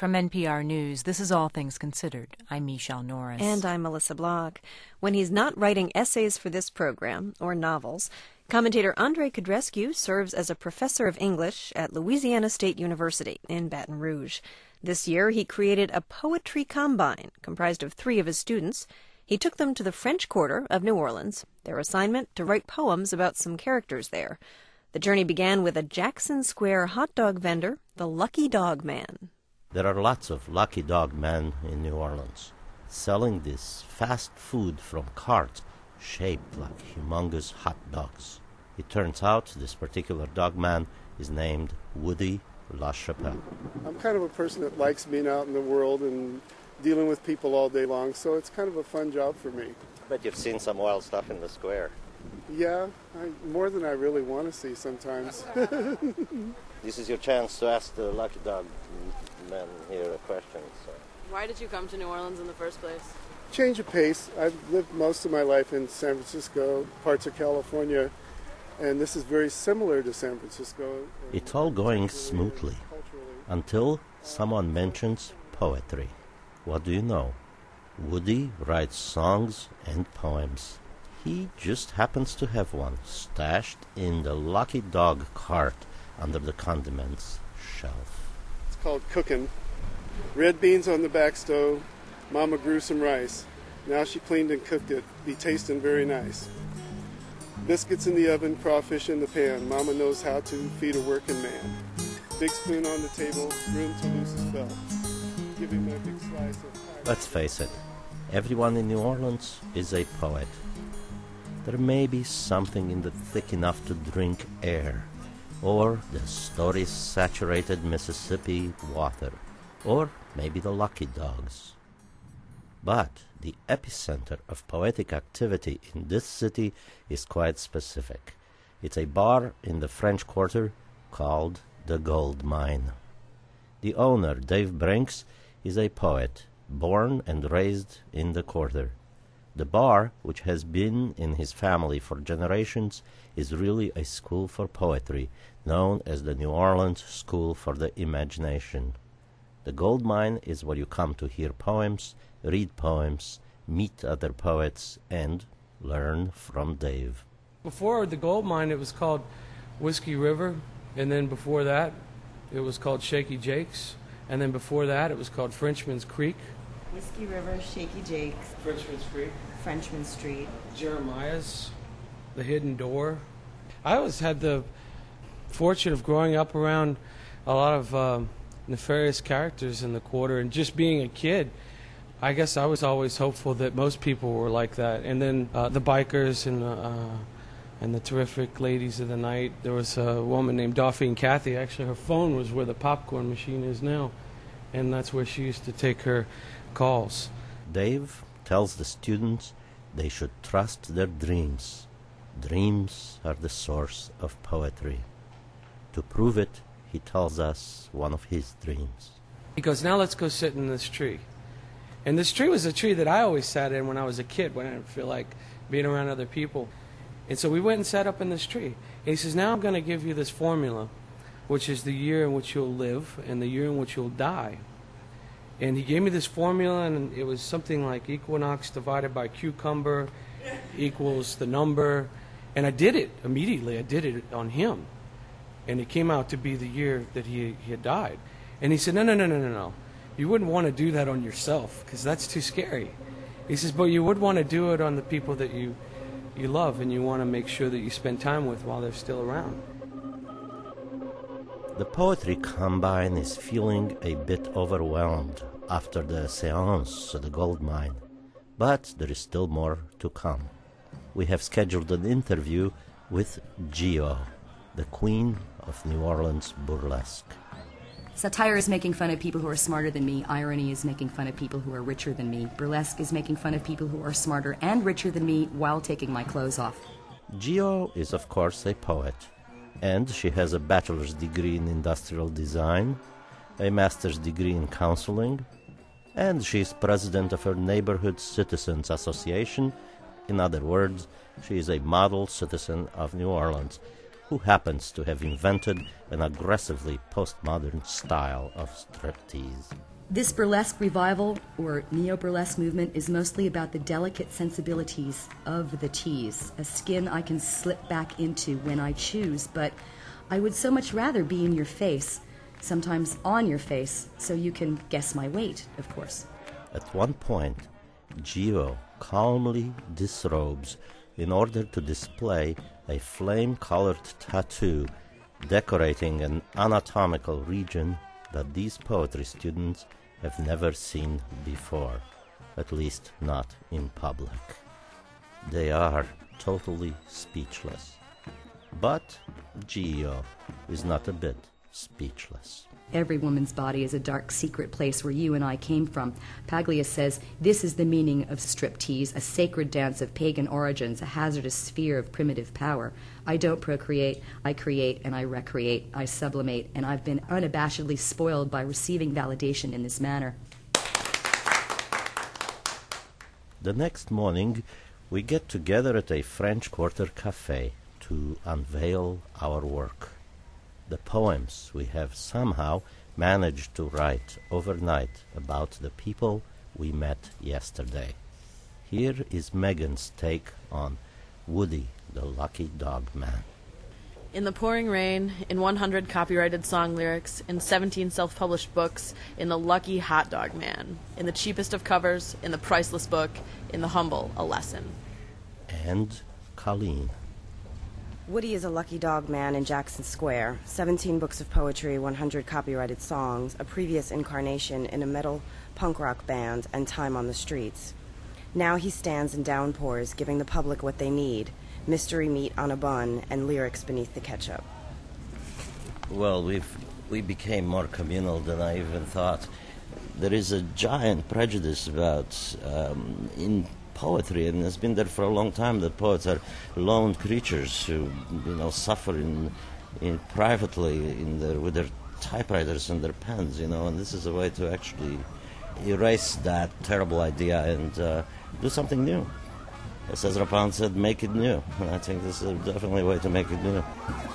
From NPR News, this is All Things Considered. I'm Michelle Norris. And I'm Melissa Block. When he's not writing essays for this program, or novels, commentator Andre Codrescu serves as a professor of English at Louisiana State University in Baton Rouge. This year, he created a poetry combine comprised of 3 of his students. He took them to the French Quarter of New Orleans, their assignment to write poems about some characters there. The journey began with a Jackson Square hot dog vendor, the Lucky Dog Man. There are lots of Lucky Dog Men in New Orleans, selling this fast food from carts shaped like humongous hot dogs. It turns out this particular dog man is named Woody LaChapelle. I'm kind of a person that likes being out in the world and dealing with people all day long, so it's kind of a fun job for me. Bet you've seen some wild stuff in the square. Yeah, more than I really want to see sometimes. This is your chance to ask the Lucky Dog Men here a question. So. Why did you come to New Orleans in the first place? Change of pace. I've lived most of my life in San Francisco, parts of California, and this is very similar to San Francisco. It's all going smoothly until someone mentions poetry. What do you know? Woody writes songs and poems. He just happens to have one stashed in the Lucky Dog cart under the condiments shelf. It's called Cookin'. Red beans on the back stove. Mama grew some rice. Now she cleaned and cooked it. Be tasting very nice. Biscuits in the oven, crawfish in the pan. Mama knows how to feed a working man. Big spoon on the table, room to lose his belt. Give him a big slice of pie. Let's face it, everyone in New Orleans is a poet. There may be something in the thick enough to drink air, or the story-saturated Mississippi water, or maybe the Lucky Dogs. But the epicenter of poetic activity in this city is quite specific. It's a bar in the French Quarter called the Gold Mine. The owner, Dave Brinks, is a poet, born and raised in the Quarter. The bar, which has been in his family for generations, is really a school for poetry, known as the New Orleans School for the Imagination. The Gold Mine is where you come to hear poems, read poems, meet other poets, and learn from Dave. Before the Gold Mine, it was called Whiskey River, and then before that, it was called Shaky Jake's, and then before that, it was called Frenchman's Creek. Whiskey River, Shaky Jake's, Frenchman's Creek, Frenchman Street, Jeremiah's, The Hidden Door. I always had the fortune of growing up around a lot of nefarious characters in the Quarter, and just being a kid, I guess I was always hopeful that most people were like that. And then the bikers and the terrific ladies of the night. There was a woman named Dauphine Cathy. Actually, her phone was where the popcorn machine is now, and that's where she used to take her calls. Dave tells the students they should trust their dreams. Dreams are the source of poetry. To prove it, he tells us one of his dreams. He goes, now let's go sit in this tree. And this tree was a tree that I always sat in when I was a kid, when I didn't feel like being around other people. And so we went and sat up in this tree. And he says, now I'm going to give you this formula, which is the year in which you'll live and the year in which you'll die. And he gave me this formula, and it was something like equinox divided by cucumber equals the number. And I did it immediately. I did it on him. And it came out to be the year that he had died. And he said, no. You wouldn't want to do that on yourself, because that's too scary. He says, but you would want to do it on the people that you love, and you want to make sure that you spend time with while they're still around. The Poetry Combine is feeling a bit overwhelmed after the séance at the Gold Mine, but there is still more to come. We have scheduled an interview with Gio, the queen of New Orleans burlesque. Satire is making fun of people who are smarter than me. Irony is making fun of people who are richer than me. Burlesque is making fun of people who are smarter and richer than me while taking my clothes off. Gio is, of course, a poet, and she has a bachelor's degree in industrial design, a master's degree in counseling, and she is president of her Neighborhood Citizens Association. In other words, she is a model citizen of New Orleans. who happens to have invented an aggressively postmodern style of striptease. This burlesque revival, or neo-burlesque movement, is mostly about the delicate sensibilities of the tease, a skin I can slip back into when I choose, but I would so much rather be in your face, sometimes on your face, so you can guess my weight, of course. At one point, Gio calmly disrobes in order to display a flame-colored tattoo decorating an anatomical region that these poetry students have never seen before, at least not in public. They are totally speechless. But Gio is not a bit speechless. Every woman's body is a dark, secret place where you and I came from. Paglia says, this is the meaning of striptease, a sacred dance of pagan origins, a hazardous sphere of primitive power. I don't procreate, I create and I recreate, I sublimate, and I've been unabashedly spoiled by receiving validation in this manner. The next morning, we get together at a French Quarter cafe to unveil our work. The poems we have somehow managed to write overnight about the people we met yesterday. Here is Megan's take on Woody, the Lucky Dog Man. In the pouring rain, in 100 copyrighted song lyrics, in 17 self-published books, in the lucky hot dog man, in the cheapest of covers, in the priceless book, in the humble a lesson. And Colleen. Woody is a lucky dog man in Jackson Square. 17 books of poetry, 100 copyrighted songs, a previous incarnation in a metal punk rock band, and time on the streets. Now he stands in downpours, giving the public what they need, mystery meat on a bun and lyrics beneath the ketchup. Well, we became more communal than I even thought. There is a giant prejudice about in poetry, and it's been there for a long time, that poets are lone creatures who, suffer in privately with their typewriters and their pens, and this is a way to actually erase that terrible idea and do something new. As Ezra Pound said, make it new. And I think this is definitely a way to make it new.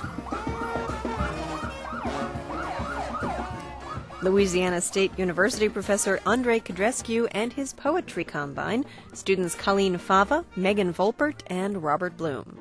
Louisiana State University professor Andrei Codrescu and his poetry combine, students Colleen Fava, Megan Volpert, and Robert Bloom.